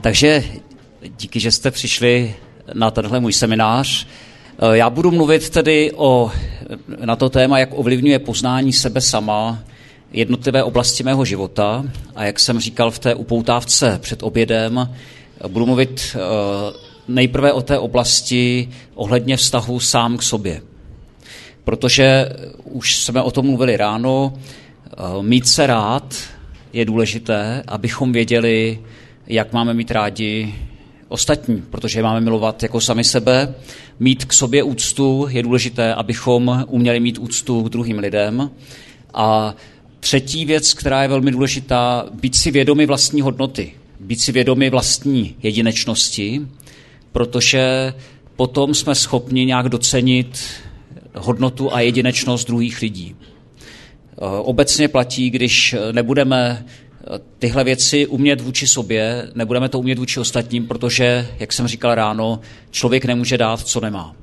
Takže díky, že jste přišli na tenhle můj seminář. Já budu mluvit tedy na to téma, jak ovlivňuje poznání sebe sama jednotlivé oblasti mého života. A jak jsem říkal v té upoutávce před obědem, budu mluvit nejprve o té oblasti ohledně vztahu sám k sobě. Protože už jsme o tom mluvili ráno, mít se rád je důležité, abychom věděli, jak máme mít rádi ostatní, protože je máme milovat jako sami sebe. Mít k sobě úctu je důležité, abychom uměli mít úctu k druhým lidem. A třetí věc, která je velmi důležitá, být si vědomi vlastní hodnoty, být si vědomi vlastní jedinečnosti, protože potom jsme schopni nějak docenit hodnotu a jedinečnost druhých lidí. Obecně platí, když nebudeme tyhle věci umět vůči sobě, nebudeme to umět vůči ostatním, protože, jak jsem říkal ráno, člověk nemůže dát, co nemá.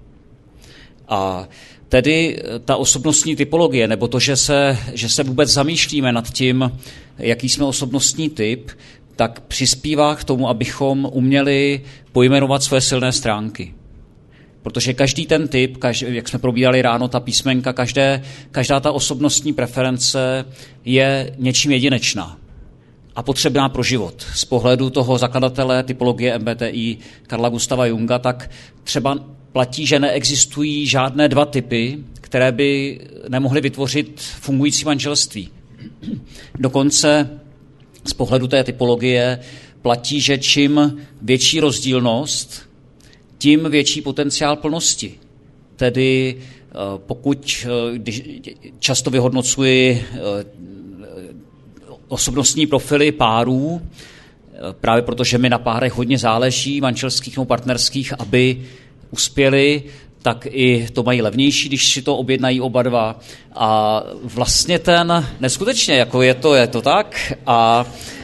A tedy ta osobnostní typologie, nebo to, že se vůbec zamýšlíme nad tím, jaký jsme osobnostní typ, tak přispívá k tomu, abychom uměli pojmenovat své silné stránky. Protože každý ten typ, jak jsme probírali ráno, ta písmenka, každá ta osobnostní preference je něčím jedinečná a potřebná pro život. Z pohledu toho zakladatele typologie MBTI Carla Gustava Junga, tak třeba platí, že neexistují žádné dva typy, které by nemohly vytvořit fungující manželství. Dokonce z pohledu té typologie platí, že čím větší rozdílnost, tím větší potenciál plnosti. Tedy pokud často vyhodnocuji osobnostní profily párů, právě protože mi na párech hodně záleží, manželských nebo partnerských, aby uspěli, tak i to mají levnější, když si to objednají oba dva. A vlastně neskutečně, jako je to tak. A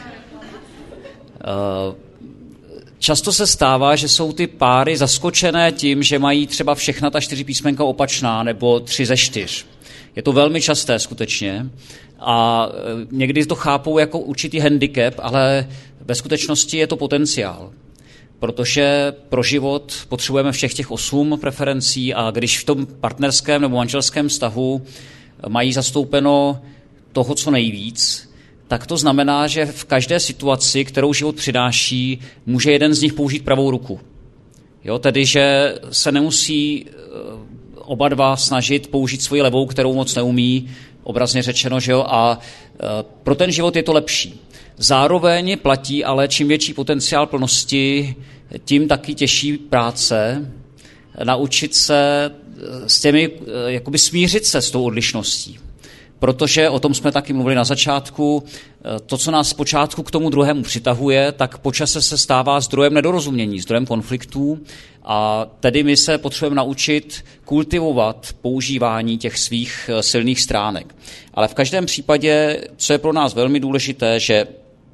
často se stává, že jsou ty páry zaskočené tím, že mají třeba všechna ta 4 písmenka opačná nebo 3 ze 4. Je to velmi časté skutečně a někdy to chápou jako určitý handicap, ale ve skutečnosti je to potenciál. Protože pro život potřebujeme všech těch 8 preferencí a když v tom partnerském nebo manželském vztahu mají zastoupeno toho, co nejvíc, tak to znamená, že v každé situaci, kterou život přináší, může jeden z nich použít pravou ruku. Jo, tedy, že se nemusí oba dva snažit použít svoji levou, kterou moc neumí, obrazně řečeno, že jo, a pro ten život je to lepší. Zároveň platí, ale čím větší potenciál plnosti, tím taky těžší práce, naučit se s těmi, jakoby smířit se s tou odlišností. Protože o tom jsme taky mluvili na začátku, to, co nás zpočátku k tomu druhému přitahuje, tak po čase se stává zdrojem nedorozumění, zdrojem konfliktů a tedy my se potřebujeme naučit kultivovat používání těch svých silných stránek. Ale v každém případě, co je pro nás velmi důležité, že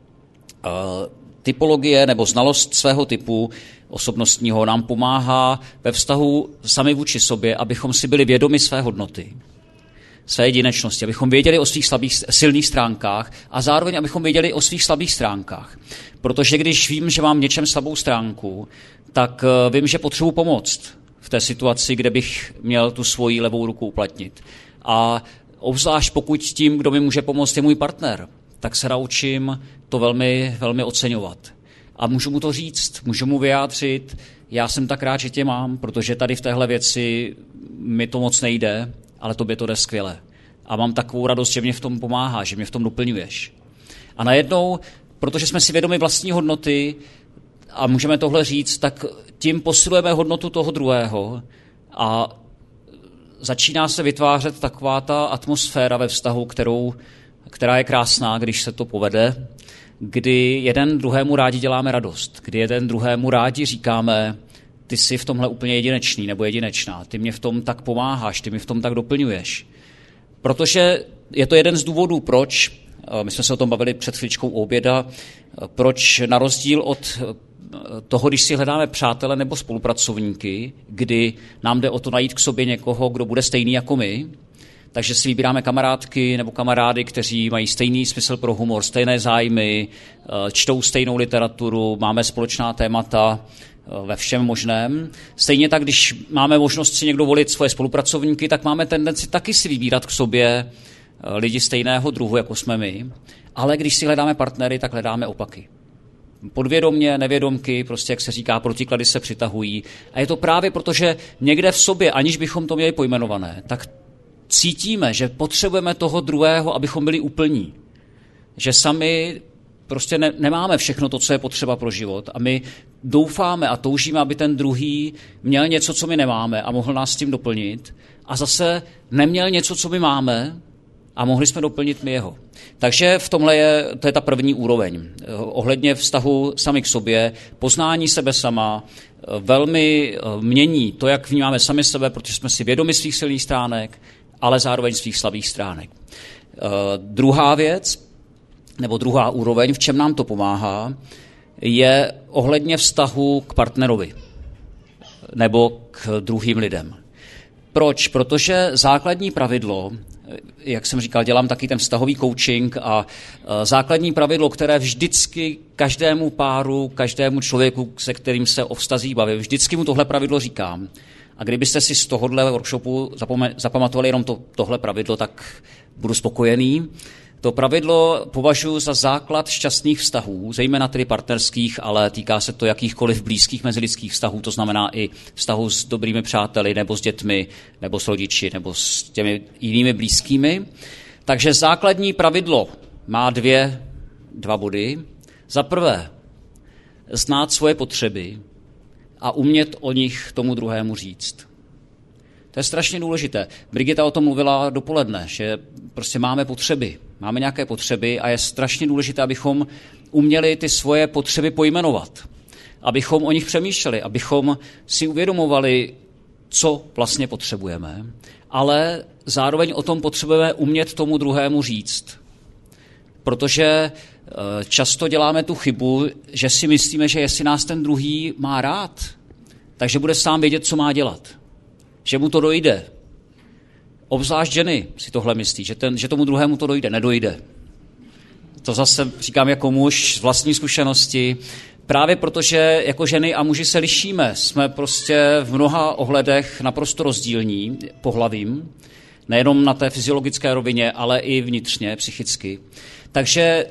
typologie nebo znalost svého typu osobnostního nám pomáhá ve vztahu sami vůči sobě, abychom si byli vědomi své hodnoty, své jedinečnosti, abychom věděli o svých silných stránkách a zároveň abychom věděli o svých slabých stránkách. Protože když vím, že mám v něčem slabou stránku, tak vím, že potřebuji pomoct v té situaci, kde bych měl tu svoji levou ruku uplatnit. A obzvlášť pokud tím, kdo mi může pomoct, je můj partner, tak se naučím to velmi, velmi oceňovat. A můžu mu to říct, můžu mu vyjádřit, já jsem tak rád, že tě mám, protože tady v téhle věci mi to moc nejde, ale tobě to jde skvěle. A mám takovou radost, že mě v tom pomáhá, že mě v tom doplňuješ. A najednou, protože jsme si vědomi vlastní hodnoty a můžeme tohle říct, tak tím posilujeme hodnotu toho druhého a začíná se vytvářet taková ta atmosféra ve vztahu, která je krásná, když se to povede, kdy jeden druhému rádi děláme radost, kdy jeden druhému rádi říkáme, ty jsi v tomhle úplně jedinečný nebo jedinečná, ty mě v tom tak pomáháš, ty mě v tom tak doplňuješ. Protože je to jeden z důvodů, proč, my jsme se o tom bavili před chvíličkou u oběda, proč na rozdíl od toho, když si hledáme přátele nebo spolupracovníky, kdy nám jde o to najít k sobě někoho, kdo bude stejný jako my, Takže si vybíráme kamarádky nebo kamarády, kteří mají stejný smysl pro humor, stejné zájmy, čtou stejnou literaturu, máme společná témata ve všem možném. Stejně tak, když máme možnost si někdo volit svoje spolupracovníky, tak máme tendenci taky si vybírat k sobě lidi stejného druhu, jako jsme my. Ale když si hledáme partnery, tak hledáme opaky. Podvědomně, nevědomky, prostě jak se říká, protiklady se přitahují. A je to právě proto, že někde v sobě, aniž bychom to měli pojmenované, tak cítíme, že potřebujeme toho druhého, abychom byli úplní. Že sami prostě nemáme všechno to, co je potřeba pro život. A my doufáme a toužíme, aby ten druhý měl něco, co my nemáme a mohl nás s tím doplnit. A zase neměl něco, co my máme a mohli jsme doplnit my jeho. Takže v tomhle to je ta první úroveň. Ohledně vztahu sami k sobě, poznání sebe sama, velmi mění to, jak vnímáme sami sebe, protože jsme si vědomi svých silných stránek, ale zároveň svých slabých stránek. Druhá věc, nebo druhá úroveň, v čem nám to pomáhá, je ohledně vztahu k partnerovi nebo k druhým lidem. Proč? Protože základní pravidlo, jak jsem říkal, dělám taky ten vztahový coaching a základní pravidlo, které vždycky každému páru, každému člověku, se kterým se o vztazích bavím, vždycky mu tohle pravidlo říkám. A kdybyste si z tohohle workshopu zapamatovali jenom tohle pravidlo, tak budu spokojený. To pravidlo považuji za základ šťastných vztahů, zejména tedy partnerských, ale týká se to jakýchkoliv blízkých mezilidských vztahů, to znamená i vztahu s dobrými přáteli, nebo s dětmi, nebo s rodiči, nebo s těmi jinými blízkými. Takže základní pravidlo má dva body. Za prvé, znát svoje potřeby a umět o nich tomu druhému říct. To je strašně důležité. Brigita o tom mluvila dopoledne, že prostě máme potřeby. Máme nějaké potřeby a je strašně důležité, abychom uměli ty svoje potřeby pojmenovat. Abychom o nich přemýšleli, abychom si uvědomovali, co vlastně potřebujeme. Ale zároveň o tom potřebujeme umět tomu druhému říct. Protože často děláme tu chybu, že si myslíme, že jestli nás ten druhý má rád, takže bude sám vědět, co má dělat. Že mu to dojde. Obzvlášť ženy si tohle myslí, že tomu druhému to dojde. Nedojde. To zase říkám jako muž z vlastní zkušenosti. Právě protože jako ženy a muži se lišíme. Jsme prostě v mnoha ohledech naprosto rozdílní pohlavím. Nejenom na té fyziologické rovině, ale i vnitřně, psychicky. Takže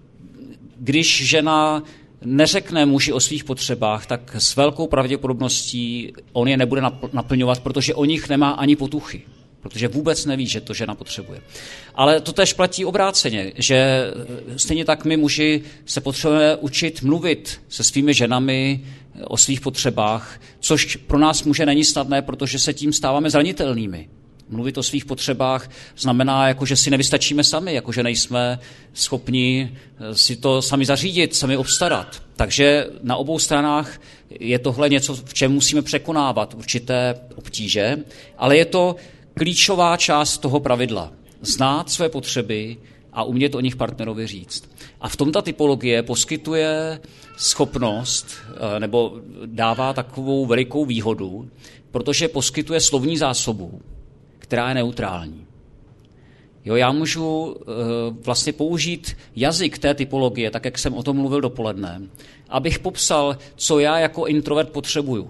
když žena neřekne muži o svých potřebách, tak s velkou pravděpodobností on je nebude naplňovat, protože o nich nemá ani potuchy. Protože vůbec neví, že to žena potřebuje. Ale to též platí obráceně, že stejně tak my muži se potřebujeme učit mluvit se svými ženami o svých potřebách, což pro nás muže není snadné, protože se tím stáváme zranitelnými. Mluvit o svých potřebách znamená, jako, že si nevystačíme sami, jako, že nejsme schopni si to sami zařídit, sami obstarat. Takže na obou stranách je tohle něco, v čem musíme překonávat určité obtíže, ale je to klíčová část toho pravidla. Znát své potřeby a umět o nich partnerovi říct. A v tom ta typologie poskytuje schopnost, nebo dává takovou velikou výhodu, protože poskytuje slovní zásobu, která je neutrální. Jo, já můžu vlastně použít jazyk té typologie, tak jak jsem o tom mluvil dopoledne, abych popsal, co já jako introvert potřebuju.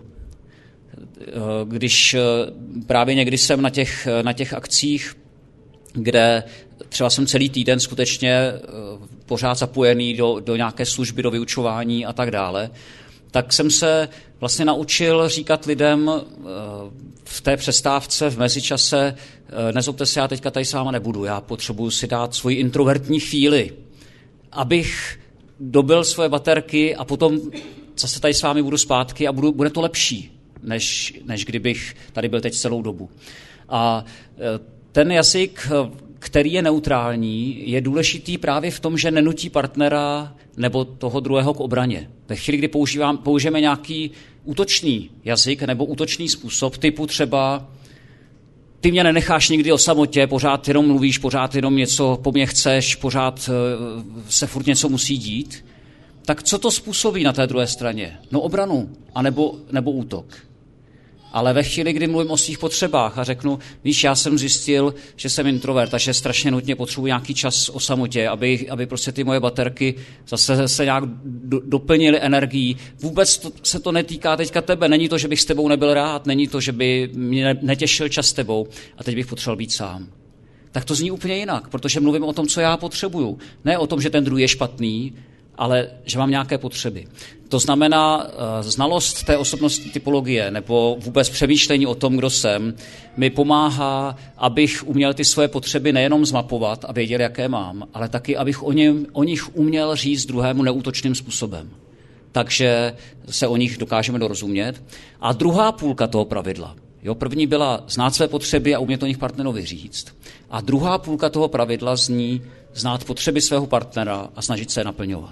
Když právě někdy jsem na těch akcích, kde třeba jsem celý týden skutečně pořád zapojený do nějaké služby, do vyučování a tak dále, tak jsem se vlastně naučil říkat lidem v té přestávce, v mezičase, nezlobte se, já teďka tady s váma nebudu, já potřebuji si dát svoji introvertní chvíli, abych dobil svoje baterky a potom zase tady s vámi budu zpátky a bude to lepší, než kdybych tady byl teď celou dobu. A ten jazyk, který je neutrální, je důležitý právě v tom, že nenutí partnera nebo toho druhého k obraně. Ve chvíli, kdy použijeme nějaký útočný jazyk nebo útočný způsob, typu třeba ty mě nenecháš nikdy o samotě, pořád jenom mluvíš, pořád jenom něco po mně chceš, pořád se furt něco musí dít, tak co to způsobí na té druhé straně? No obranu, anebo útok. Ale ve chvíli, kdy mluvím o svých potřebách a řeknu, víš, já jsem zjistil, že jsem introvert a že strašně nutně potřebuji nějaký čas o samotě, aby prostě ty moje baterky zase se nějak doplnily energií. Vůbec se to netýká teďka tebe. Není to, že bych s tebou nebyl rád, není to, že by mě netěšil čas s tebou a teď bych potřeboval být sám. Tak to zní úplně jinak, protože mluvím o tom, co já potřebuju. Ne o tom, že ten druhý je špatný, ale že mám nějaké potřeby. To znamená, znalost té osobnostní typologie nebo vůbec přemýšlení o tom, kdo jsem, mi pomáhá, abych uměl ty svoje potřeby nejenom zmapovat a věděl, jaké mám, ale taky, abych o nich uměl říct druhému neútočným způsobem. Takže se o nich dokážeme dorozumět. A druhá půlka toho pravidla. První byla znát své potřeby a umět o nich partnerovi říct. A druhá půlka toho pravidla zní znát potřeby svého partnera a snažit se je naplňovat.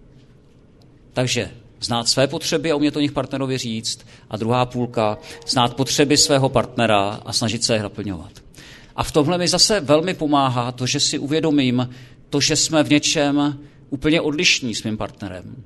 Takže znát své potřeby a umět o nich partnerovi říct a druhá půlka znát potřeby svého partnera a snažit se je naplňovat. A v tomhle mi zase velmi pomáhá to, že si uvědomím to, že jsme v něčem úplně odlišní s mým partnerem.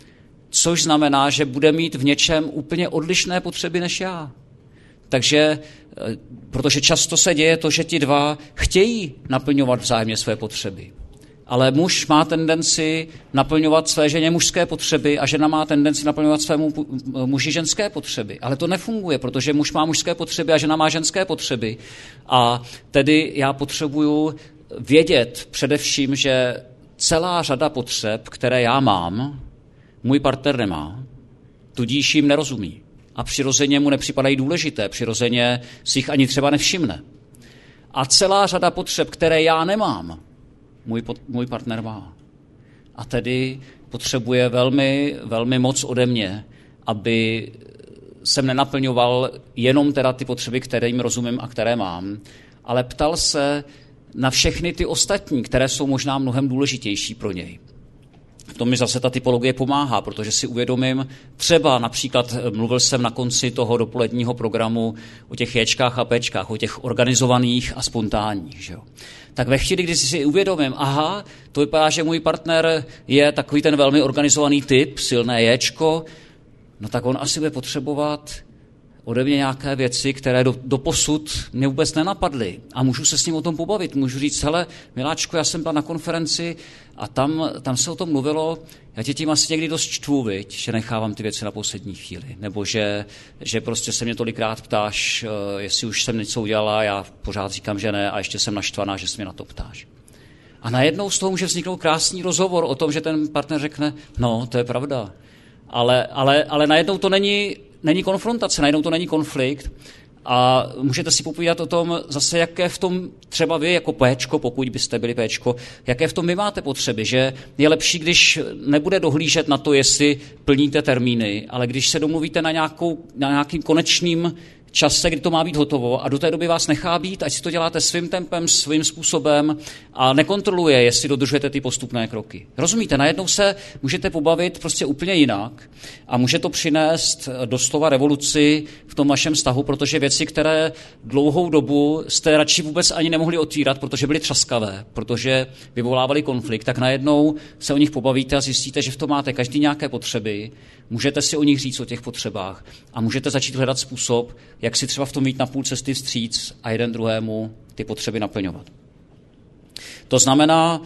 Což znamená, že bude mít v něčem úplně odlišné potřeby než já. Takže, protože často se děje to, že ti dva chtějí naplňovat vzájemně své potřeby. Ale muž má tendenci naplňovat své ženě mužské potřeby a žena má tendenci naplňovat svému muži ženské potřeby. Ale to nefunguje, protože muž má mužské potřeby a žena má ženské potřeby. A tedy já potřebuju vědět především, že celá řada potřeb, které já mám, můj partner nemá, tudíž jim nerozumí. A přirozeně mu nepřipadají důležité, přirozeně si jich ani třeba nevšimne. A celá řada potřeb, které já nemám, můj partner má. A tedy potřebuje velmi, velmi moc ode mě, aby jsem nenaplňoval jenom teda ty potřeby, které jim rozumím a které mám, ale ptal se na všechny ty ostatní, které jsou možná mnohem důležitější pro něj. V tom mi zase ta typologie pomáhá, protože si uvědomím, třeba například mluvil jsem na konci toho dopoledního programu o těch Jčkách a Pčkách, o těch organizovaných a spontánních. Že jo? Tak ve chvíli, kdy si uvědomím, aha, to vypadá, že můj partner je takový ten velmi organizovaný typ, silné Jčko, no tak on asi bude potřebovat ode mě nějaké věci, které doposud mě vůbec nenapadly. A můžu se s ním o tom pobavit. Můžu říct, hele, miláčku, já jsem byl na konferenci a tam se o tom mluvilo, já tě tím asi někdy dost čtvu, viď, že nechávám ty věci na poslední chvíli. Nebo že prostě se mě tolikrát ptáš, jestli už jsem něco udělala, já pořád říkám, že ne a ještě jsem naštvaná, že se mě na to ptáš. A najednou z toho může vzniknout krásný rozhovor o tom, že ten partner řekne, no, to je pravda. Ale najednou to není konfrontace, najednou to není konflikt a můžete si popovídat o tom zase, jaké v tom třeba vy jako Péčko, pokud byste byli Péčko, jaké v tom vy máte potřeby, že je lepší, když nebude dohlížet na to, jestli plníte termíny, ale když se domluvíte na nějakým konečným čase, kdy to má být hotovo a do té doby vás nechá být, ať si to děláte svým tempem, svým způsobem a nekontroluje, jestli dodržujete ty postupné kroky. Rozumíte? Najednou se můžete pobavit prostě úplně jinak a může to přinést doslova revoluci v tom vašem vztahu, protože věci, které dlouhou dobu jste radši vůbec ani nemohli otvírat, protože byly třaskavé, protože vyvolávaly konflikt, tak najednou se o nich pobavíte a zjistíte, že v tom máte každý nějaké potřeby, můžete si o nich říct o těch potřebách a můžete začít hledat způsob, jak si třeba v tom jít na půl cesty vstříc a jeden druhému ty potřeby naplňovat. To znamená,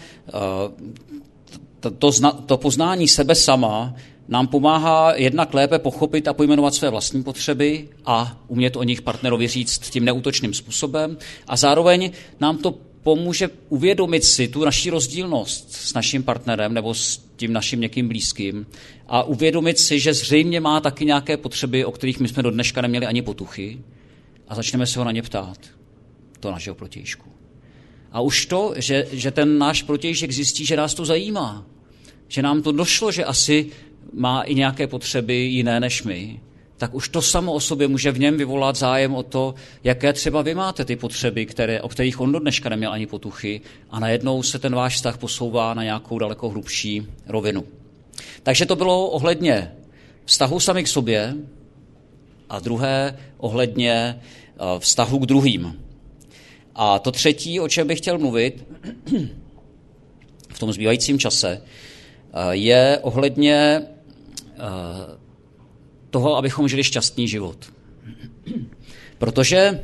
to poznání sebe sama nám pomáhá jednak lépe pochopit a pojmenovat své vlastní potřeby a umět o nich partnerovi říct tím neútočným způsobem a zároveň nám to pomůže uvědomit si tu naši rozdílnost s naším partnerem nebo s tím naším někým blízkým a uvědomit si, že zřejmě má taky nějaké potřeby, o kterých my jsme do dneška neměli ani potuchy a začneme se ho na ně ptát, to našeho protějšku. A už to, že ten náš protějšek zjistí, že nás to zajímá, že nám to došlo, že asi má i nějaké potřeby jiné než my, tak už to samo o sobě může v něm vyvolat zájem o to, jaké třeba vy máte ty potřeby, o kterých on do dneška neměl ani potuchy a najednou se ten váš vztah posouvá na nějakou daleko hlubší rovinu. Takže to bylo ohledně vztahu sami k sobě a druhé ohledně vztahu k druhým. A to třetí, o čem bych chtěl mluvit v tom zbývajícím čase, je ohledně toho, abychom žili šťastný život. Protože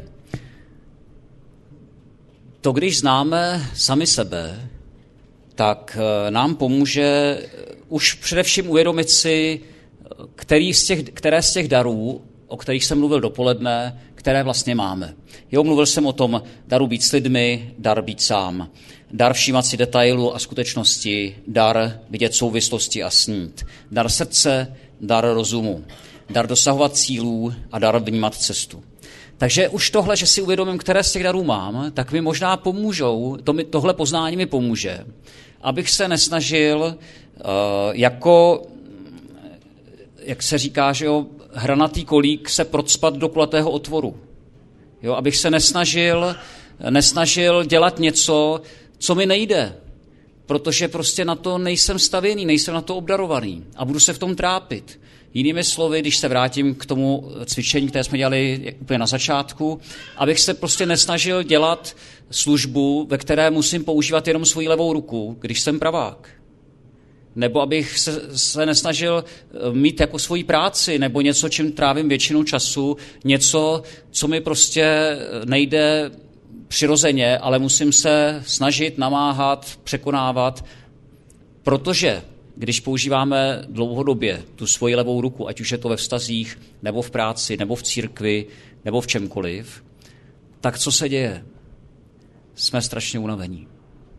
to, když známe sami sebe, tak nám pomůže už především uvědomit si, které z těch darů, o kterých jsem mluvil dopoledne, které vlastně máme. Mluvil jsem o tom daru být s lidmi, dar být sám, dar všímat si detailu a skutečnosti, dar vidět souvislosti a snít, dar srdce, dar rozumu, dar dosahovat cílů a dar vnímat cestu. Takže už tohle, že si uvědomím, které z těch darů mám, tak mi možná pomůžou, tohle poznání mi pomůže, abych se nesnažil jako, jak se říká, že hranatý kolík se procpat do kulatého otvoru. Abych se nesnažil dělat něco, co mi nejde, protože prostě na to nejsem stavěný, nejsem na to obdarovaný a budu se v tom trápit. Jinými slovy, když se vrátím k tomu cvičení, které jsme dělali úplně na začátku, abych se prostě nesnažil dělat službu, ve které musím používat jenom svoji levou ruku, když jsem pravák. Nebo abych se nesnažil mít jako svoji práci, nebo něco, čím trávím většinu času, něco, co mi prostě nejde přirozeně, ale musím se snažit, namáhat, překonávat, protože když používáme dlouhodobě tu svoji levou ruku, ať už je to ve vztazích, nebo v práci, nebo v církvi, nebo v čemkoliv, tak co se děje? Jsme strašně unavení.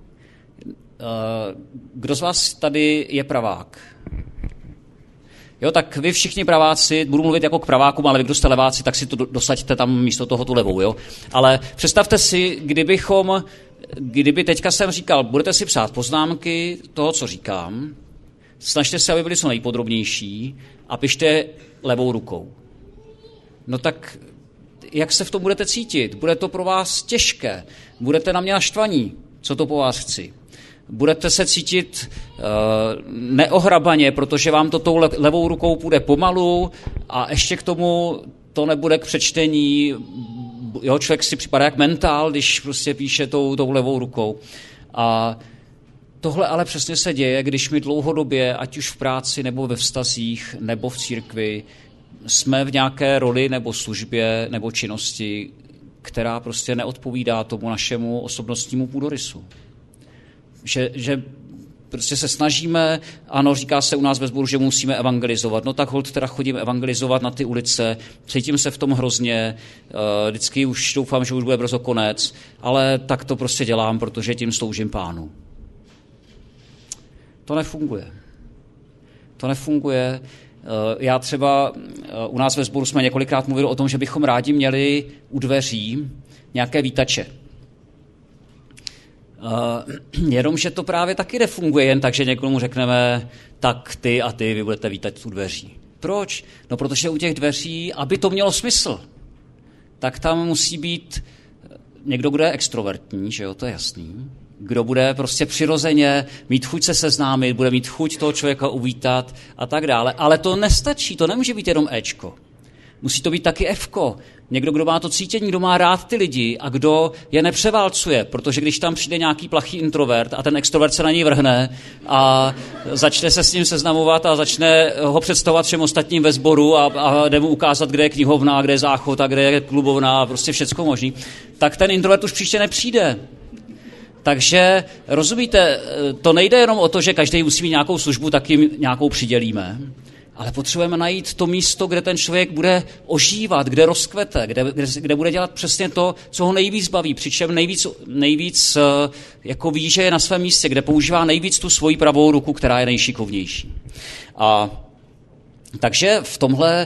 Kdo z vás tady je pravák? Tak vy všichni praváci, budu mluvit jako k pravákům, ale vy, kdo jste leváci, tak si to dosaďte tam místo toho tu levou. Ale představte si, kdyby teďka jsem říkal, budete si psát poznámky toho, co říkám, snažte se, aby byly co nejpodrobnější a pište levou rukou. No tak jak se v tom budete cítit? Bude to pro vás těžké. Budete na mě naštvaní, co to po vás chci. Budete se cítit neohrabaně, protože vám to tou levou rukou půjde pomalu a ještě k tomu to nebude k přečtení. Člověk si připadá jak mentál, když prostě píše tou levou rukou. A tohle ale přesně se děje, když my dlouhodobě, ať už v práci, nebo ve vztazích, nebo v církvi, jsme v nějaké roli nebo službě nebo činnosti, která prostě neodpovídá tomu našemu osobnostnímu půdorysu. Že prostě se snažíme, ano, říká se u nás ve sboru, že musíme evangelizovat. No tak holt teda chodím evangelizovat na ty ulice, cítím se v tom hrozně, vždycky už doufám, že už bude brzo konec, ale tak to prostě dělám, protože tím sloužím Pánu. To nefunguje. Já třeba, u nás ve sboru jsme několikrát mluvili o tom, že bychom rádi měli u dveří nějaké vítače. Jenomže to právě taky nefunguje jen tak, že někomu řekneme, tak ty a ty, vy budete vítat u dveří. Proč? No protože u těch dveří, aby to mělo smysl, tak tam musí být někdo, kdo je extrovertní, že jo, to je jasný, kdo bude prostě přirozeně mít chuť se seznámit, bude mít chuť toho člověka uvítat a tak dále. Ale to nestačí, to nemůže být jenom Ečko. Musí to být taky Fko. Někdo, kdo má to cítění, kdo má rád ty lidi a kdo je nepřeválcuje, protože když tam přijde nějaký plachý introvert a ten extrovert se na něj vrhne a začne se s ním seznamovat a začne ho představovat všem ostatním ve sboru a jde mu ukázat, kde je knihovna, kde je záchod a kde je klubovna a prostě všecko možný, tak ten introvert už příště nepřijde. Takže, rozumíte, to nejde jenom o to, že každý musí mít nějakou službu, tak jim nějakou přidělíme, ale potřebujeme najít to místo, kde ten člověk bude ožívat, kde rozkvete, kde bude dělat přesně to, co ho nejvíc baví, přičem nejvíc jako ví, že je na svém místě, kde používá nejvíc tu svoji pravou ruku, která je nejšikovnější. A takže v tomhle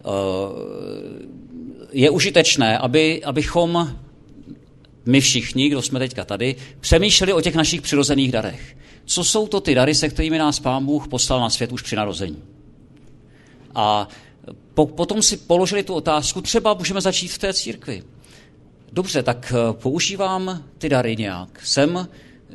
je užitečné, abychom my všichni, kdo jsme teďka tady, přemýšleli o těch našich přirozených darech. Co jsou to ty dary, se kterými nás Pán Bůh poslal na svět už při narození? A potom si položili tu otázku, třeba můžeme začít v té církvi. Dobře, tak používám ty dary nějak. Jsem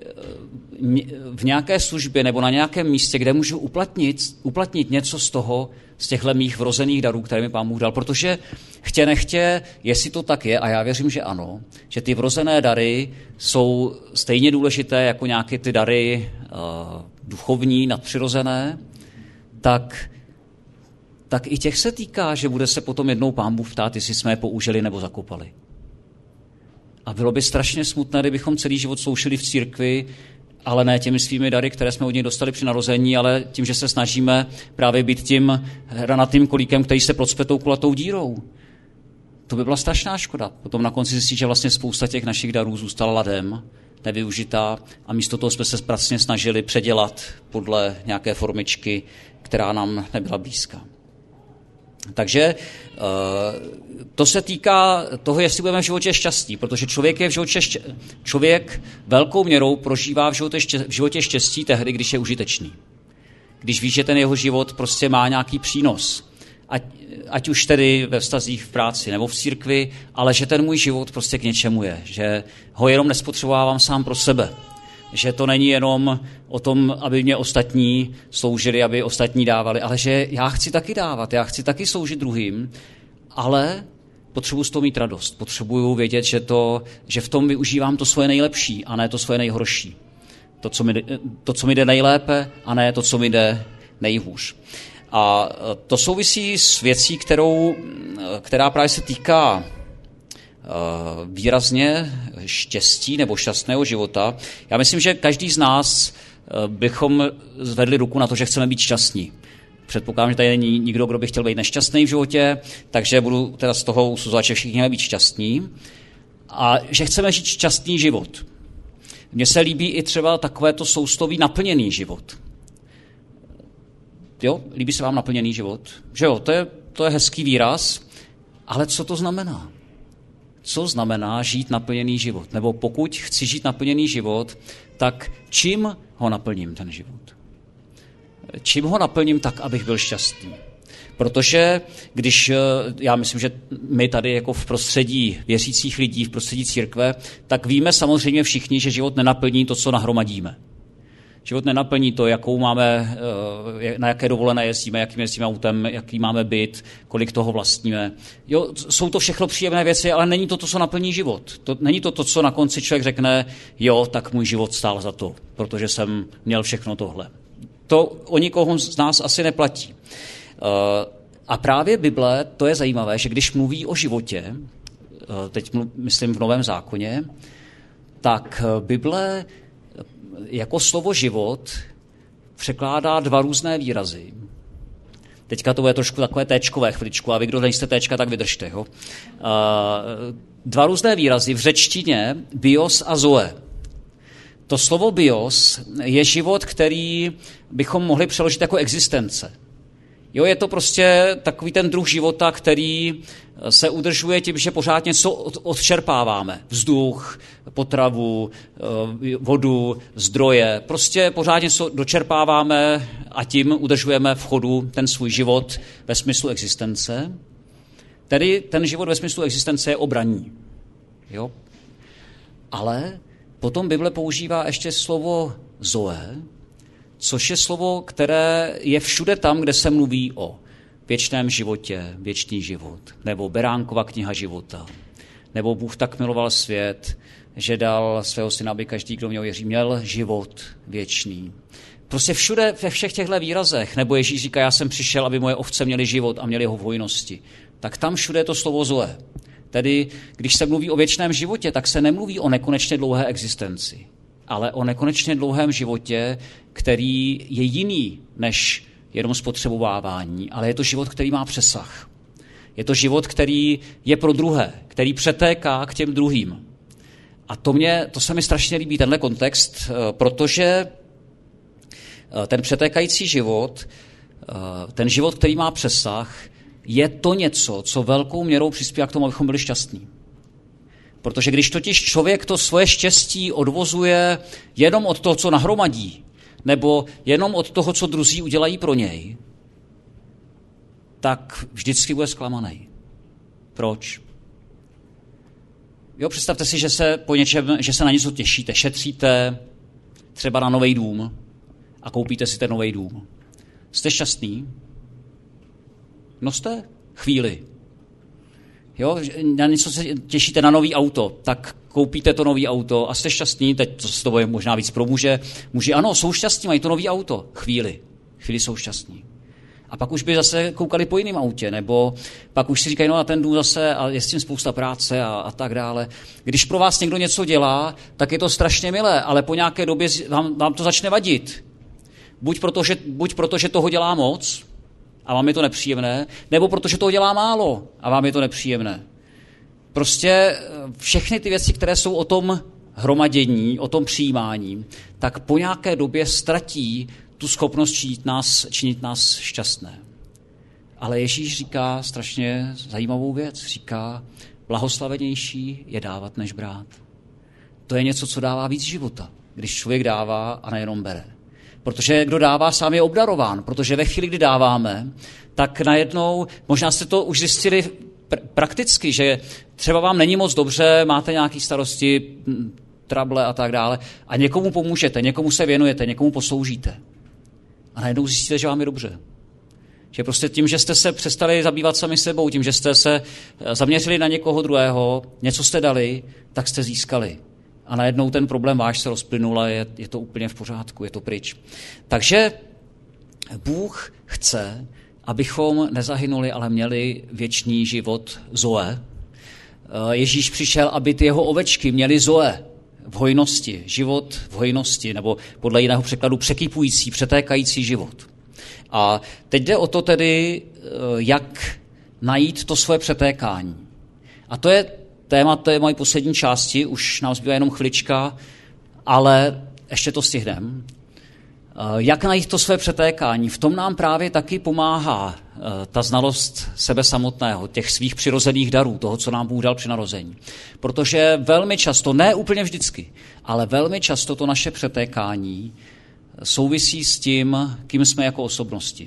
v nějaké službě nebo na nějakém místě, kde můžu uplatnit něco z těchto mých vrozených darů, které mi Pán Bůh dal. Protože chtě nechtě, jestli to tak je, a já věřím, že ano, že ty vrozené dary jsou stejně důležité jako nějaké ty dary duchovní, nadpřirozené, tak tak i těch se týká, že bude se potom jednou Pán Bůh ptát, jestli jsme je použili nebo zakopali. A bylo by strašně smutné, kdybychom celý život sloužili v církvi, ale ne těmi svými dary, které jsme od něj dostali při narození, ale tím, že se snažíme právě být tím hranatým kolíkem, který se procpe tou kulatou dírou. To by byla strašná škoda. Potom na konci zjistit, že vlastně spousta těch našich darů zůstala ladem, nevyužitá a místo toho jsme se pracně snažili předělat podle nějaké formičky, která nám nebyla blízká. Takže to se týká toho, jestli budeme v životě šťastní, protože člověk velkou měrou prožívá v životě štěstí tehdy, když je užitečný. Když ví, že ten jeho život prostě má nějaký přínos. Ať už tedy ve vztazích v práci nebo v církvi, ale že ten můj život prostě k něčemu je. Že ho jenom nespotřebovávám sám pro sebe. Že to není jenom o tom, aby mě ostatní sloužili, aby ostatní dávali, ale že já chci taky dávat, já chci taky sloužit druhým, ale potřebuji z toho mít radost. Potřebuji vědět, že v tom využívám to svoje nejlepší a ne to svoje nejhorší. To, co mi jde nejlépe a ne to, co mi jde nejhůř. A to souvisí s věcí, která právě se týká výrazně štěstí nebo šťastného života. Já myslím, že každý z nás bychom zvedli ruku na to, že chceme být šťastní. Předpokládám, že tady není nikdo, kdo by chtěl být nešťastný v životě, takže budu teda z toho usuzovat, že všichni chceme být šťastní a že chceme žít šťastný život. Mně se líbí i třeba takovéto sousloví naplněný život. Jo, líbí se vám naplněný život? Že jo, to je hezký výraz, ale co to znamená? Co znamená žít naplněný život? Nebo pokud chci žít naplněný život, tak čím ho naplním ten život? Čím ho naplním tak, abych byl šťastný? Protože já myslím, že my tady jako v prostředí věřících lidí, v prostředí církve, tak víme samozřejmě všichni, že život nenaplní to, co nahromadíme. Život nenaplní to, na jaké dovolené jezdíme, jakým jezdíme autem, jaký máme byt, kolik toho vlastníme. Jo, jsou to všechno příjemné věci, ale není to, co naplní život. Není to, co na konci člověk řekne, jo, tak můj život stál za to, protože jsem měl všechno tohle. To o nikoho z nás asi neplatí. A právě Bible, to je zajímavé, že když mluví o životě, teď myslím v Novém zákoně, tak Bible jako slovo život překládá dva různé výrazy. Teďka to bude trošku takové téčkové chviličku, a vy, kdo nejste téčka, tak vydržte. Jo? Dva různé výrazy v řečtině bios a zoe. To slovo bios je život, který bychom mohli přeložit jako existence. Jo, je to prostě takový ten druh života, který se udržuje tím, že pořád něco odčerpáváme. Vzduch, potravu, vodu, zdroje. Prostě pořád něco dočerpáváme a tím udržujeme v chodu ten svůj život ve smyslu existence. Tedy ten život ve smyslu existence je obranný. Jo? Ale potom Bible používá ještě slovo zoe, což je slovo, které je všude tam, kde se mluví o věčném životě, věčný život, nebo Beránkova kniha života, nebo Bůh tak miloval svět, že dal svého syna, aby každý, kdo měl věří, měl život věčný. Prostě všude, ve všech těchto výrazech, nebo Ježíš říká, já jsem přišel, aby moje ovce měly život a měly ho v hojnosti, tak tam všude je to slovo zoe. Tedy, když se mluví o věčném životě, tak se nemluví o nekonečně dlouhé existenci, ale o nekonečně dlouhém životě, který je jiný než jenom spotřebovávání, ale je to život, který má přesah. Je to život, který je pro druhé, který přetéká k těm druhým. A to se mi strašně líbí, tenhle kontext, protože ten přetékající život, ten život, který má přesah, je to něco, co velkou měrou přispívá k tomu, abychom byli šťastní. Protože když totiž člověk to svoje štěstí odvozuje jenom od toho, co nahromadí, nebo jenom od toho, co druzí udělají pro něj, tak vždycky bude zklamaný. Proč? Jo, představte si, že se na něco těšíte, šetříte třeba na nový dům a koupíte si ten nový dům. Jste šťastný? No jste chvíli. Jo, na něco se těšíte, na nový auto, tak koupíte to nový auto a jste šťastní, teď to bude možná víc pro muže. Muži ano, jsou šťastní, mají to nový auto. Chvíli jsou šťastní. A pak už by zase koukali po jiném autě, nebo pak už si říkají, no a ten dům zase a je s tím spousta práce a tak dále. Když pro vás někdo něco dělá, tak je to strašně milé, ale po nějaké době vám to začne vadit. Buď proto, že toho dělá moc a vám je to nepříjemné, nebo protože toho dělá málo a vám je to nepříjemné. Prostě všechny ty věci, které jsou o tom hromadění, o tom přijímání, tak po nějaké době ztratí tu schopnost činit nás šťastné. Ale Ježíš říká strašně zajímavou věc. Říká, blahoslavenější je dávat, než brát. To je něco, co dává víc života, když člověk dává a nejenom bere. Protože kdo dává, sám je obdarován. Protože ve chvíli, kdy dáváme, tak najednou, možná jste to už zjistili prakticky, že třeba vám není moc dobře, máte nějaké starosti, trable a tak dále a někomu pomůžete, někomu se věnujete, někomu posloužíte. A najednou zjistíte, že vám je dobře. Že prostě tím, že jste se přestali zabývat sami sebou, tím, že jste se zaměřili na někoho druhého, něco jste dali, tak jste získali. A najednou ten problém váš se rozplynul a je to úplně v pořádku, je to pryč. Takže Bůh chce, abychom nezahynuli, ale měli věčný život Zoe. Ježíš přišel, aby ty jeho ovečky měly Zoe v hojnosti, život v hojnosti, nebo podle jiného překladu překypující, přetékající život. A teď jde o to tedy, jak najít to svoje přetékání. A to je téma té mojí poslední části, už nám zbývá jenom chvilička, ale ještě to stihneme. Jak najít to své přetékání? V tom nám právě taky pomáhá ta znalost sebe samotného, těch svých přirozených darů, toho, co nám Bůh dal při narození. Protože velmi často, ne úplně vždycky, ale velmi často to naše přetékání souvisí s tím, kým jsme jako osobnosti,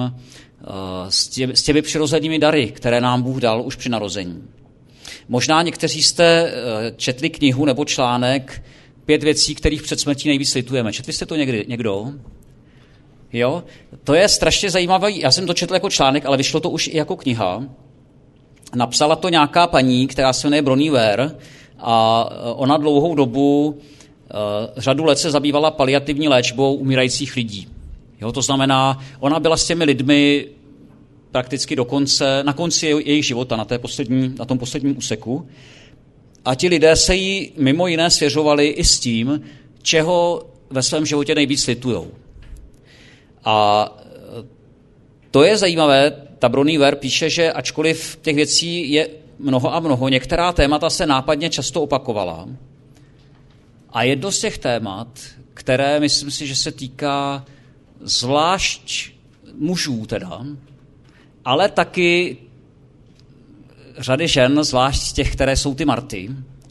s těmi přirozenými dary, které nám Bůh dal už při narození. Možná někteří jste četli knihu nebo článek 5 věcí, kterých před smrtí nejvíc litujeme. Četli jste to někdo? Jo? To je strašně zajímavé. Já jsem to četl jako článek, ale vyšlo to už i jako kniha. Napsala to nějaká paní, která se jmenuje Bronnie Ware a ona dlouhou dobu, řadu let se zabývala paliativní léčbou umírajících lidí. Jo? To znamená, ona byla s těmi lidmi prakticky na konci jejich života, na tom posledním úseku. A ti lidé se jí mimo jiné svěřovali i s tím, čeho ve svém životě nejvíc litujou. A to je zajímavé, ta Bronnie Ware píše, že ačkoliv těch věcí je mnoho a mnoho, některá témata se nápadně často opakovala. A jedno z těch témat, které myslím si, že se týká zvlášť mužů teda, ale taky řady žen, zvlášť těch, které jsou ty Marty,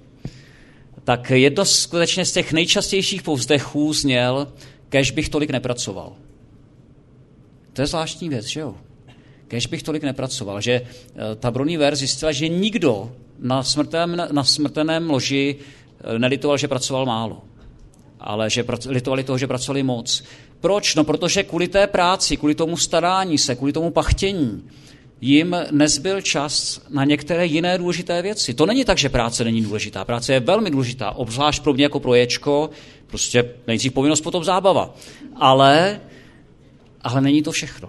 tak jedno skutečně z těch nejčastějších povzdechů zněl, kéž bych tolik nepracoval. To je zvláštní věc, že jo? Kéž bych tolik nepracoval, že ta Bronnie Ware zjistila, že nikdo na smrtelném loži nelitoval, že pracoval málo, ale že litovali toho, že pracovali moc. Proč? No, protože kvůli té práci, kvůli tomu starání se, kvůli tomu pachtění, jim nezbyl čas na některé jiné důležité věci. To není tak, že práce není důležitá. Práce je velmi důležitá, obzvlášť pro mě jako pro Ječko, prostě nejdřív povinnost, potom zábava. Ale není to všechno.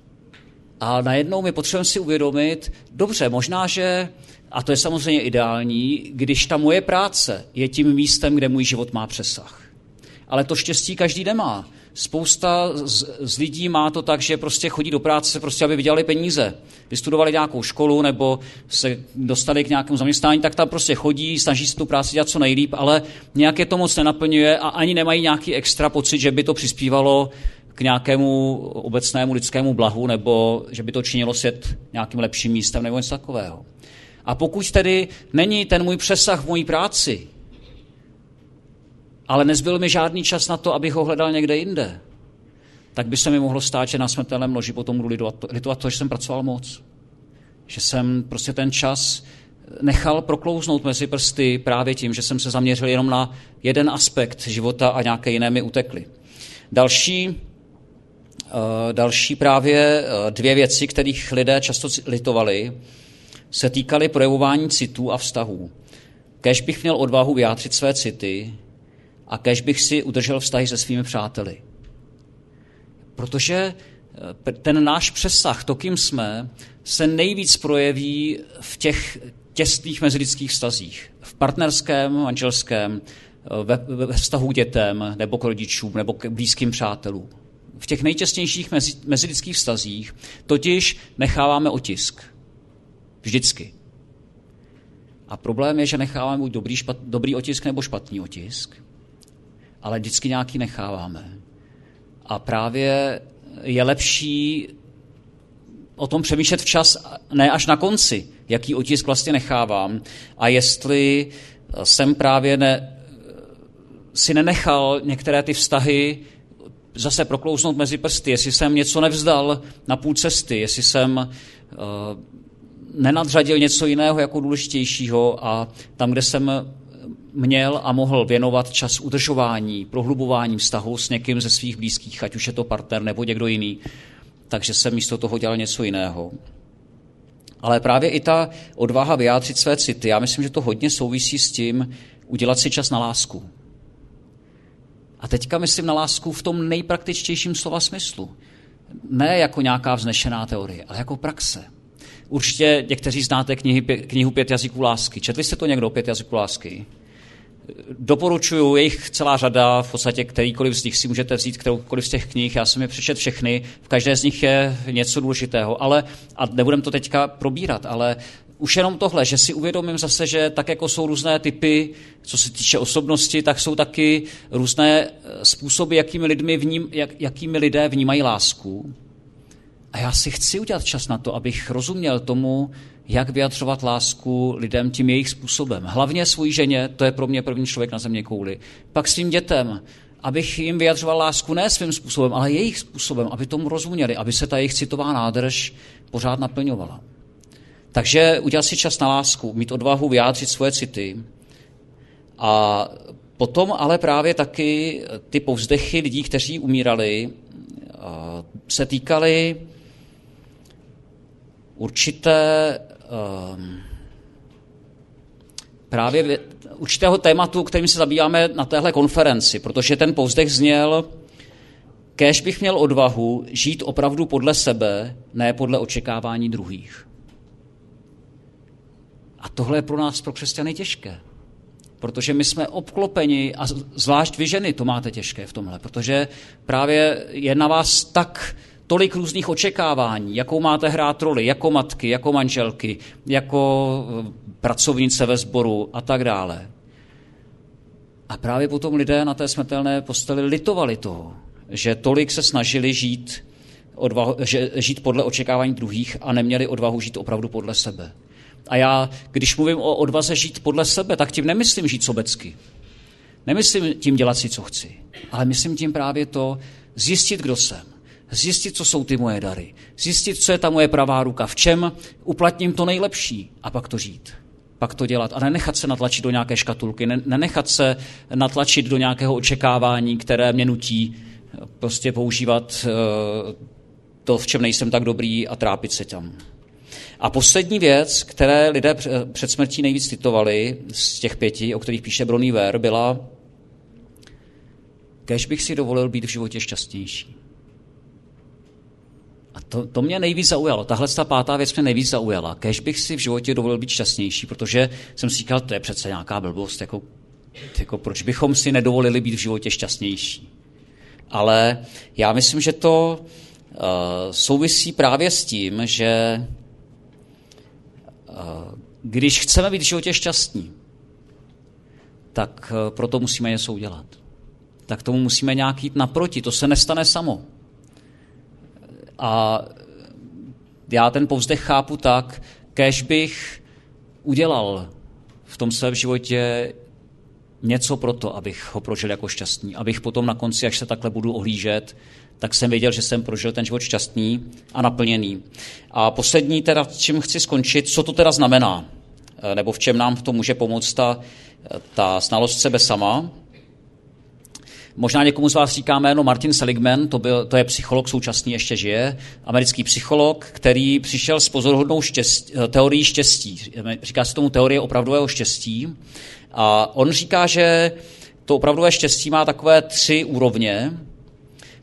A najednou my potřebujeme si uvědomit, dobře, možná, že, a to je samozřejmě ideální, když ta moje práce je tím místem, kde můj život má přesah. Ale to štěstí každý nemá. Spousta z lidí má to tak, že prostě chodí do práce, prostě aby vydělali peníze. Vystudovali nějakou školu nebo se dostali k nějakému zaměstnání, tak tam prostě chodí, snaží se tu práci dělat co nejlíp, ale nějak je to moc nenaplňuje a ani nemají nějaký extra pocit, že by to přispívalo k nějakému obecnému lidskému blahu nebo že by to činilo svět nějakým lepším místem nebo něco takového. A pokud tedy není ten můj přesah v mojí práci, ale nezbyl mi žádný čas na to, abych ho hledal někde jinde, tak by se mi mohlo stát, že na smrtelném loži potom budu litovat to, že jsem pracoval moc. Že jsem prostě ten čas nechal proklouznout mezi prsty právě tím, že jsem se zaměřil jenom na jeden aspekt života a nějaké jiné mi utekly. Další právě 2 věci, kterých lidé často litovali, se týkaly projevování citů a vztahů. Kéž bych měl odvahu vyjádřit své city a kéž bych si udržel vztahy se svými přáteli. Protože ten náš přesah, to, kým jsme, se nejvíc projeví v těch těsných mezilidských vztazích. V partnerském, manželském, ve vztahu k dětem, nebo k rodičům, nebo k blízkým přátelům. V těch nejtěsnějších mezilidských vztazích totiž necháváme otisk. Vždycky. A problém je, že necháváme buď dobrý otisk nebo špatný otisk, ale vždycky nějaký necháváme. A právě je lepší o tom přemýšlet včas, ne až na konci, jaký otisk vlastně nechávám a jestli jsem právě si nenechal některé ty vztahy zase proklouznout mezi prsty, jestli jsem něco nevzdal na půl cesty, jestli jsem nenadřadil něco jiného jako důležitějšího a tam, kde jsem měl a mohl věnovat čas udržování, prohlubování vztahu s někým ze svých blízkých, ať už je to partner nebo někdo jiný, takže jsem místo toho dělal něco jiného. Ale právě i ta odvaha vyjádřit své city, já myslím, že to hodně souvisí s tím udělat si čas na lásku. A teďka myslím na lásku v tom nejpraktičtějším slova smyslu. Ne jako nějaká vznešená teorie, ale jako praxe. Určitě někteří znáte knihu 5 jazyků lásky. Četli jste to někdo, 5 jazyků lásky? Doporučuju, je jich celá řada, v podstatě kterýkoliv z nich si můžete vzít kteroukoliv z těch knih, já jsem je přečet všechny, v každé z nich je něco důležitého, a nebudem to teďka probírat, ale už jenom tohle, že si uvědomím zase, že tak jako jsou různé typy, co se týče osobnosti, tak jsou taky různé způsoby, jakými lidé vnímají lásku. A já si chci udělat čas na to, abych rozuměl tomu, jak vyjadřovat lásku lidem tím jejich způsobem. Hlavně svojí ženě, to je pro mě první člověk na země kouli. Pak svým dětem, abych jim vyjadřoval lásku ne svým způsobem, ale jejich způsobem, aby tomu rozuměli, aby se ta jejich citová nádrž pořád naplňovala. Takže udělat si čas na lásku, mít odvahu vyjádřit svoje city. A potom ale právě taky ty povzdechy lidí, kteří umírali, se týkaly určitého tématu, kterým se zabýváme na téhle konferenci, protože ten povzdech zněl: kéž bych měl odvahu žít opravdu podle sebe, ne podle očekávání druhých. A tohle je pro nás, pro křesťany, těžké. Protože my jsme obklopeni, a zvlášť vy ženy to máte těžké v tomhle, protože právě je na vás tolik různých očekávání, jakou máte hrát roli, jako matky, jako manželky, jako pracovnice ve sboru a tak dále. A právě potom lidé na té smrtelné posteli litovali toho, že tolik se snažili žít podle očekávání druhých a neměli odvahu žít opravdu podle sebe. A já, když mluvím o odvaze žít podle sebe, tak tím nemyslím žít sobecky. Nemyslím tím dělat si, co chci. Ale myslím tím právě to zjistit, kdo jsem. Zjistit, co jsou ty moje dary. Zjistit, co je ta moje pravá ruka, v čem uplatním to nejlepší. A pak to žít. Pak to dělat. A nenechat se natlačit do nějaké škatulky. Nenechat se natlačit do nějakého očekávání, které mě nutí prostě používat to, v čem nejsem tak dobrý, a trápit se tam. A poslední věc, které lidé před smrtí nejvíc citovali z těch 5, o kterých píše Bronnie Ware, byla: kéž bych si dovolil být v životě šťastnější. A to mě nejvíc zaujalo. Tahle 5. věc mě nejvíc zaujala. Kéž bych si v životě dovolil být šťastnější, protože jsem si říkal, to je přece nějaká blbost, jako proč bychom si nedovolili být v životě šťastnější. Ale já myslím, že to souvisí právě s tím, že když chceme být v životě šťastní, tak proto musíme něco udělat. Tak tomu musíme nějak jít naproti, to se nestane samo. A já ten povzdech chápu tak, kéž bych udělal v tom svém životě něco pro to, abych ho prožil jako šťastný. Abych potom na konci, až se takhle budu ohlížet, tak jsem věděl, že jsem prožil ten život šťastný a naplněný. A poslední teda, čím chci skončit, co to teda znamená, nebo v čem nám v tom může pomoct ta znalost sebe sama. Možná někomu z vás říká jméno Martin Seligman, to je psycholog, současný, ještě žije, americký psycholog, který přišel s pozoruhodnou teorií štěstí. Říká se tomu teorie opravdového štěstí. A on říká, že to opravdové štěstí má takové 3 úrovně.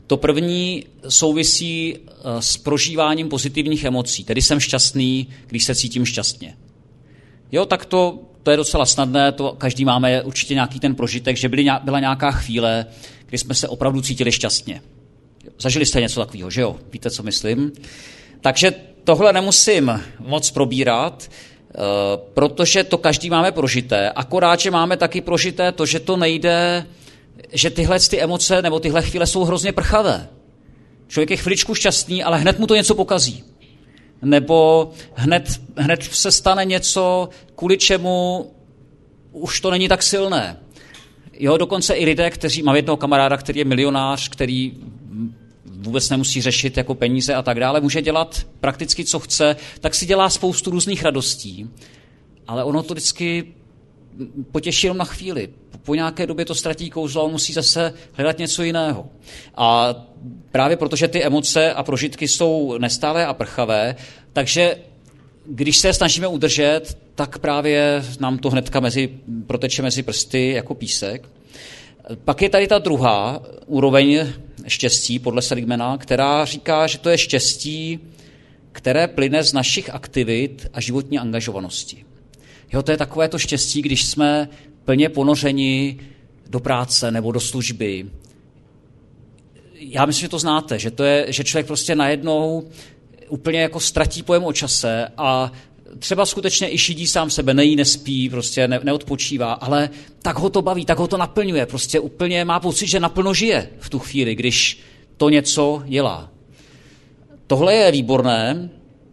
To první souvisí s prožíváním pozitivních emocí, tedy jsem šťastný, když se cítím šťastně. Jo, tak to je docela snadné, to každý máme určitě nějaký ten prožitek, že byla nějaká chvíle, kdy jsme se opravdu cítili šťastně. Zažili jste něco takového, že jo? Víte, co myslím? Takže tohle nemusím moc probírat, protože to každý máme prožité, akorát, že máme taky prožité to, že to nejde, že tyhle ty emoce nebo tyhle chvíle jsou hrozně prchavé. Člověk je chviličku šťastný, ale hned mu to něco pokazí. Nebo hned se stane něco, kvůli čemu už to není tak silné. Jo, dokonce i lidé, mám jednoho kamaráda, který je milionář, který vůbec nemusí řešit jako peníze a tak dále, může dělat prakticky, co chce, tak si dělá spoustu různých radostí, ale ono to vždycky potěší jenom na chvíli. Po nějaké době to ztratí kouzlo a on musí zase hledat něco jiného. A právě protože ty emoce a prožitky jsou nestálé a prchavé, takže když se je snažíme udržet, tak právě nám to hnedka proteče mezi prsty jako písek. Pak je tady ta druhá úroveň štěstí podle Seligmana, která říká, že to je štěstí, které plyne z našich aktivit a životní angažovanosti. Jo, to je takové to štěstí, když jsme plně ponořeni do práce nebo do služby. Já myslím, že to znáte, že člověk prostě najednou úplně jako ztratí pojem o čase a třeba skutečně i šidí sám sebe, nejí, nespí, prostě neodpočívá, ale tak ho to baví, tak ho to naplňuje, prostě úplně má pocit, že naplno žije v tu chvíli, když to něco dělá. Tohle je výborné,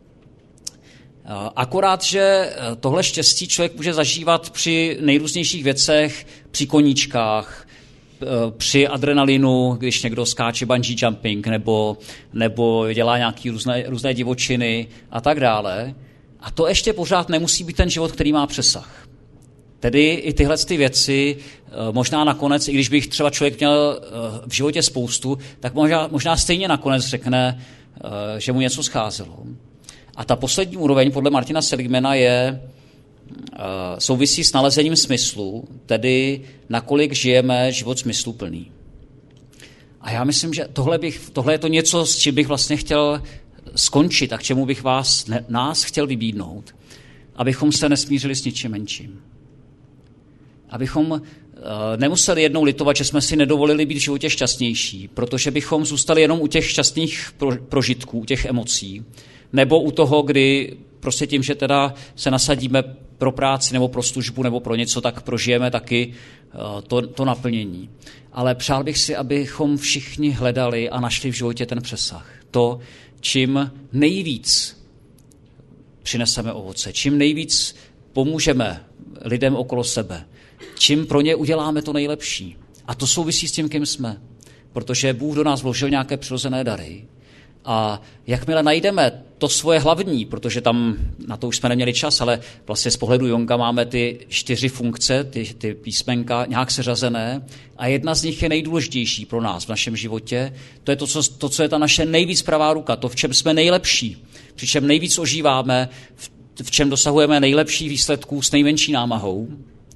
akorát, že tohle štěstí člověk může zažívat při nejrůznějších věcech, při koníčkách, při adrenalinu, když někdo skáče bungee jumping nebo dělá nějaké různé divočiny a tak dále. A to ještě pořád nemusí být ten život, který má přesah. Tedy i tyhle ty věci, možná nakonec, i když bych třeba člověk měl v životě spoustu, tak možná stejně nakonec řekne, že mu něco scházelo. A ta poslední úroveň podle Martina Seligmana souvisí s nalezením smyslu, tedy nakolik žijeme život smysluplný. A já myslím, že tohle je to něco, s čím bych vlastně chtěl skončit a k čemu bych nás chtěl vybídnout, abychom se nesmířili s ničím menším. Abychom nemuseli jednou litovat, že jsme si nedovolili být v životě šťastnější, protože bychom zůstali jenom u těch šťastných prožitků, u těch emocí, nebo u toho, kdy prostě tím, že teda se nasadíme pro práci nebo pro službu nebo pro něco, tak prožijeme taky to naplnění. Ale přál bych si, abychom všichni hledali a našli v životě ten přesah. To, čím nejvíc přineseme ovoce, čím nejvíc pomůžeme lidem okolo sebe, čím pro ně uděláme to nejlepší. A to souvisí s tím, kým jsme. Protože Bůh do nás vložil nějaké přirozené dary. A jakmile najdeme to svoje hlavní, protože tam na to už jsme neměli čas, ale vlastně z pohledu Junga máme ty 4 funkce, ty písmenka nějak seřazené a jedna z nich je nejdůležitější pro nás v našem životě. To je to, co je ta naše nejvíc pravá ruka, to, v čem jsme nejlepší, při čem nejvíc ožíváme, v čem dosahujeme nejlepších výsledků s nejmenší námahou.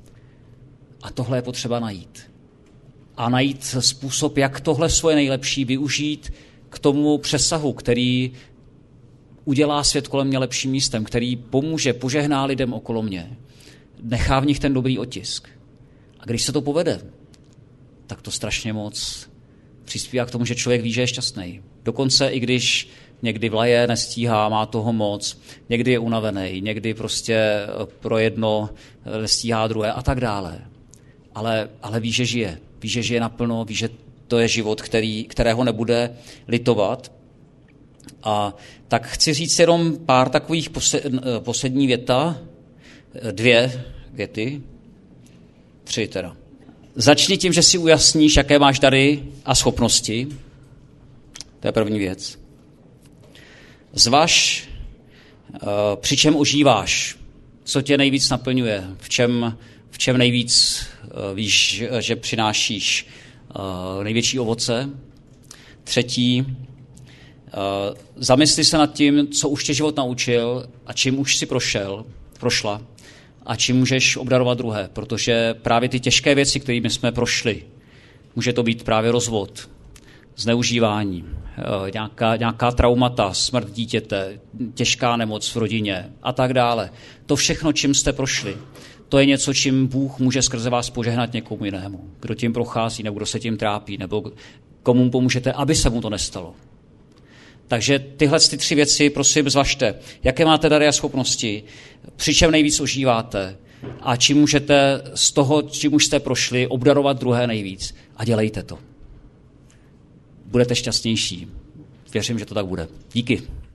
A tohle je potřeba najít. A najít způsob, jak tohle svoje nejlepší využít k tomu přesahu, který udělá svět kolem mě lepším místem, který pomůže, požehná lidem okolo mě, nechá v nich ten dobrý otisk. A když se to povede, tak to strašně moc přispívá k tomu, že člověk ví, že je šťastný. Dokonce i když někdy vlaje, nestíhá, má toho moc, někdy je unavený, někdy prostě pro jedno nestíhá druhé a tak dále. Ale ví, že žije. Ví, že žije naplno, ví, že to je život, kterého nebude litovat. A tak chci říct jenom pár takových poslední věta, 2 věty, 3 teda. Začni tím, že si ujasníš, jaké máš dary a schopnosti. To je první věc. Zvaž, při čem užíváš, co tě nejvíc naplňuje, v čem nejvíc víš, že přinášíš největší ovoce. 3. Zamysli se nad tím, co už tě život naučil a čím už si prošla a čím můžeš obdarovat druhé, protože právě ty těžké věci, kterými jsme prošli, může to být právě rozvod zneužívání, nějaká traumata, smrt dítěte, těžká nemoc v rodině a tak dále. To všechno, čím jste prošli, to je něco, čím Bůh může skrze vás požehnat někomu jinému. Kdo tím prochází, nebo kdo se tím trápí, nebo komu pomůžete, aby se mu to nestalo. Takže tyhle 3 věci, prosím, zvažte. Jaké máte dary a schopnosti, při čem nejvíc ožíváte a čím můžete z toho, čím už jste prošli, obdarovat druhé nejvíc. A dělejte to. Budete šťastnější. Věřím, že to tak bude. Díky.